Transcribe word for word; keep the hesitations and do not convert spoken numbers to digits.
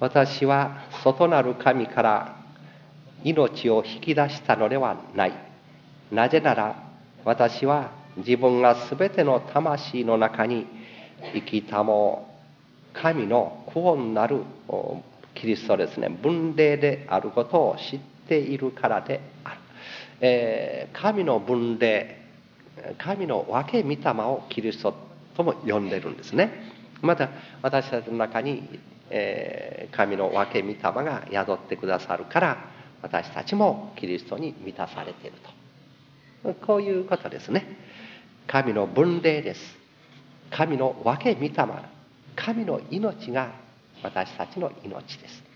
私は外なる神から命を引き出したのではない。なぜなら私は自分がすべての魂の中に生きたも神の子をなるキリストですね、分霊であることを知っているからである。えー、神の分霊、神の分け御霊をキリストとも呼んでるんですね。また私たちの中に、えー、神の分け御霊が宿ってくださるから、私たちもキリストに満たされていると、こういうことですね。神の分霊です。神の分け御霊、神の命が私たちの命です。